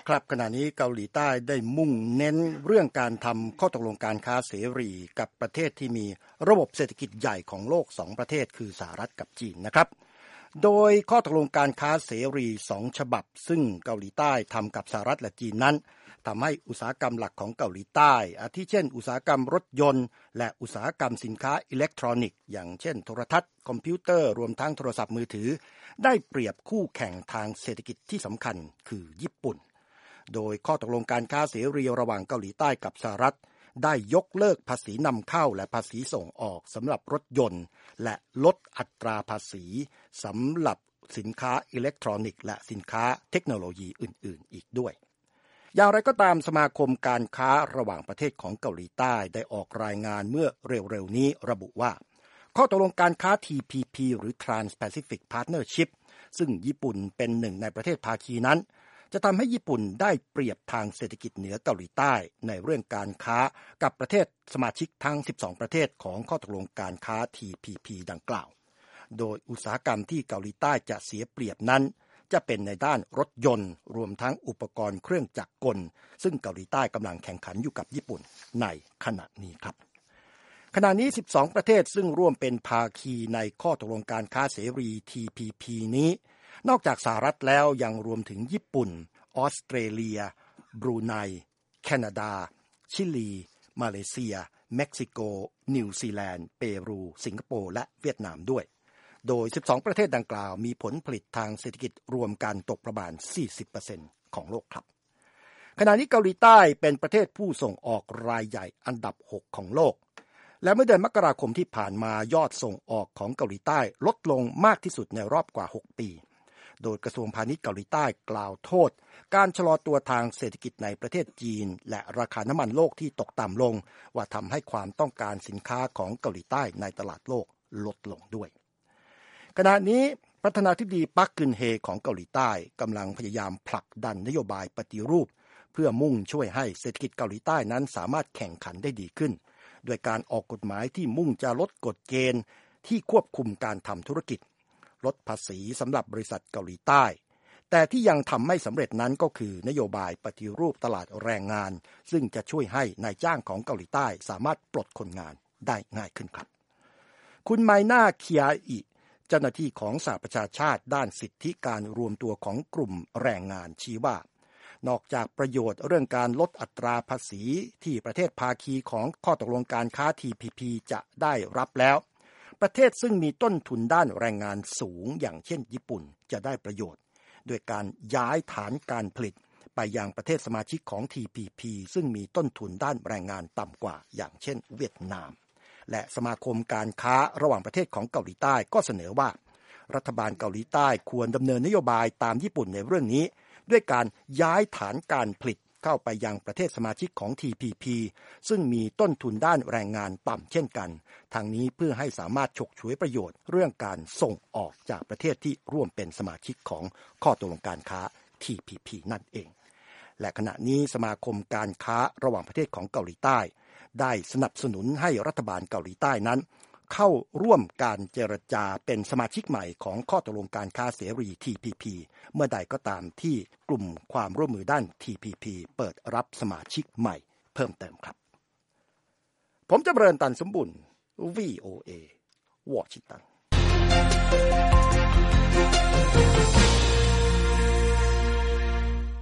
ครับขณะนี้เกาหลีใต้ได้มุ่งเน้นเรื่องการทำข้อตกลงการค้าเสรีกับประเทศที่มีระบบเศรษฐกิจใหญ่ของโลก2ประเทศคือสหรัฐกับจีนนะครับโดยข้อตกลงการค้าเสรี2ฉบับซึ่งเกาหลีใต้ทำกับสหรัฐและจีนนั้นทำให้อุตสาหกรรมหลักของเกาหลีใต้อาทิเช่นอุตสาหกรรมรถยนต์และอุตสาหกรรมสินค้าอิเล็กทรอนิกส์อย่างเช่นโทรทัศน์คอมพิวเตอร์รวมทั้งโทรศัพท์มือถือได้เปรียบคู่แข่งทางเศรษฐกิจที่สำคัญคือญี่ปุ่นโดยข้อตกลงการค้าเสรีระหว่างเกาหลีใต้กับสหรัฐได้ยกเลิกภาษีนำเข้าและภาษีส่งออกสำหรับรถยนต์และลดอัตราภาษีสำหรับสินค้าอิเล็กทรอนิกส์และสินค้าเทคโนโลยีอื่นๆอีกด้วยอย่างไรก็ตามสมาคมการค้าระหว่างประเทศของเกาหลีใต้ได้ออกรายงานเมื่อเร็วๆนี้ระบุว่าข้อตกลงการค้า TPP หรือ Trans-Pacific Partnership ซึ่งญี่ปุ่นเป็นหนึ่งในประเทศภาคีนั้นจะทำให้ญี่ปุ่นได้เปรียบทางเศรษฐกิจเหนือเกาหลีใต้ในเรื่องการค้ากับประเทศสมาชิกทั้ง12ประเทศของข้อตกลงการค้า TPP ดังกล่าวโดยอุตสาหกรรมที่เกาหลีใต้จะเสียเปรียบนั้นจะเป็นในด้านรถยนต์รวมทั้งอุปกรณ์เครื่องจักรกลซึ่งเกาหลีใต้กำลังแข่งขันอยู่กับญี่ปุ่นในขณะนี้ครับขณะนี้12ประเทศซึ่งร่วมเป็นภาคีในข้อตกลงการค้าเสรี TPP นี้นอกจากสหรัฐแล้วยังรวมถึงญี่ปุ่นออสเตรเลียบรูไนแคนาดาชิลีมาเลเซียเม็กซิโกนิวซีแลนด์เปรูสิงคโปร์และเวียดนามด้วยโดย12ประเทศดังกล่าวมีผลผลิตทางเศรษฐกิจรวมกันตกประมาณ 40% ของโลกครับขณะนี้เกาหลีใต้เป็นประเทศผู้ส่งออกรายใหญ่อันดับ6ของโลกและเมื่อเดือนมกราคมที่ผ่านมายอดส่งออกของเกาหลีใต้ลดลงมากที่สุดในรอบกว่า6ปีโดยกระทรวงพาณิชย์เกาหลีใต้กล่าวโทษการชะลอตัวทางเศรษฐกิจในประเทศจีนและราคาน้ำมันโลกที่ตกต่ำลงว่าทำให้ความต้องการสินค้าของเกาหลีใต้ในตลาดโลกลดลงด้วยขณะนี้ประธานาธิบดีปักกึนเฮของเกาหลีใต้กำลังพยายามผลักดันนโยบายปฏิรูปเพื่อมุ่งช่วยให้เศรษฐกิจเกาหลีใต้นั้นสามารถแข่งขันได้ดีขึ้นโดยการออกกฎหมายที่มุ่งจะลดกฎเกณฑ์ที่ควบคุมการทำธุรกิจลดภาษีสำหรับบริษัทเกาหลีใต้แต่ที่ยังทำไม่สำเร็จนั้นก็คือนโยบายปฏิรูปตลาดแรงงานซึ่งจะช่วยให้นายจ้างของเกาหลีใต้สามารถปลดคนงานได้ง่ายขึ้นครับคุณไมน่าเคียอิเจ้าหน้าที่ของสหประชาชาติด้านสิทธิการรวมตัวของกลุ่มแรงงานชี้ว่านอกจากประโยชน์เรื่องการลดอัตราภาษีที่ประเทศภาคีของข้อตกลงการค้า TPP จะได้รับแล้วประเทศซึ่งมีต้นทุนด้านแรงงานสูงอย่างเช่นญี่ปุ่นจะได้ประโยชน์โดยการย้ายฐานการผลิตไปยังประเทศสมาชิกของ TPP ซึ่งมีต้นทุนด้านแรงงานต่ำกว่าอย่างเช่นเวียดนามและสมาคมการค้าระหว่างประเทศของเกาหลีใต้ก็เสนอว่ารัฐบาลเกาหลีใต้ควรดำเนินนโยบายตามญี่ปุ่นในเรื่องนี้ด้วยการย้ายฐานการผลิตเข้าไปยังประเทศสมาชิกของ TPP ซึ่งมีต้นทุนด้านแรงงานต่ำเช่นกันทางนี้เพื่อให้สามารถฉกฉวยประโยชน์เรื่องการส่งออกจากประเทศที่ร่วมเป็นสมาชิกของข้อตกลงการค้า TPP นั่นเองและขณะนี้สมาคมการค้าระหว่างประเทศของเกาหลีใต้ได้สนับสนุนให้รัฐบาลเกาหลีใต้นั้นเข้าร่วมการเจรจาเป็นสมาชิกใหม่ของข้อตกลงการค้าเสรี TPP เมื่อใดก็ตามที่กลุ่มความร่วมมือด้าน TPP เปิดรับสมาชิกใหม่เพิ่มเติมครับผมจำเริญตันสมบุญ VOA วอชิงตัน